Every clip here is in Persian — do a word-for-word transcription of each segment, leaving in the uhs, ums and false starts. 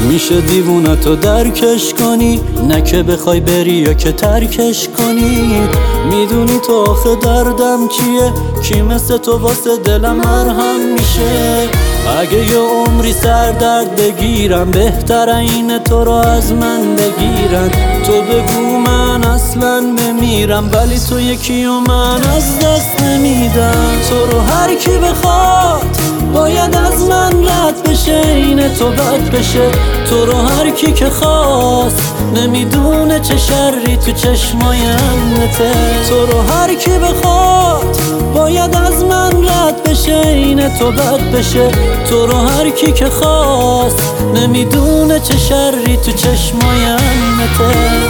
میشه دیوونه تو درکش کنی، نه که بخوای بری یا که ترکش کنی. میدونی تو آخه دردم چیه، کی مثل تو واسه دلم مرهم میشه. اگه یه عمری سر درد بگیرم، بهتره این تو رو از من بگیرن. تو بگو من اصلا بمیرم، ولی تو یکی و من از دست نمیدم. تو رو هر کی بخواد باید از من رد بشه، این تو بد بشه. تو رو هر کی که خواست نمیدونه چه شری تو چشمای امنته. تو رو هر کی بخواد باید از من رد بشه، این تو بد بشه. تو رو هر کی که خواست نمیدونه چه شری تو چشمای امنته.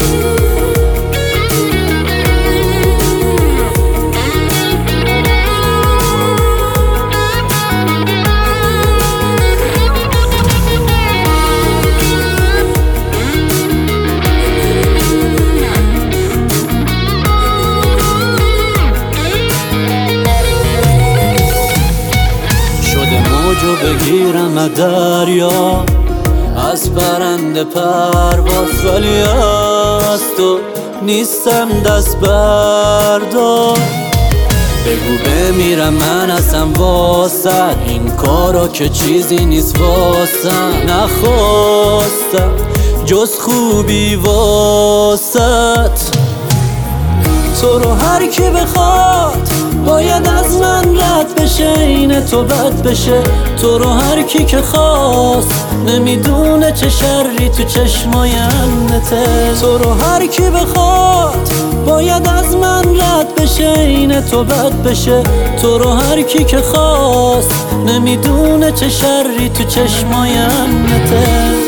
موجو بگیرم از دریا، از پرنده پرواز، ولی از تو نیستم دست بردار. بگو بمیرم من هستم واسد، این کارا که چیزی نیست واسم. نخواستم جز خوبی واسد. تو رو هر کی بخواد باید از من رد بشه، این تو بد بشه. تو رو هر کی که خواست نمیدونه چه شری تو چشمای امنته. تو رو هر کی بخواد باید از من رد بشه، این تو بد بشه. تو رو هر کی که خواست نمیدونه چه شری تو چشمای امنته.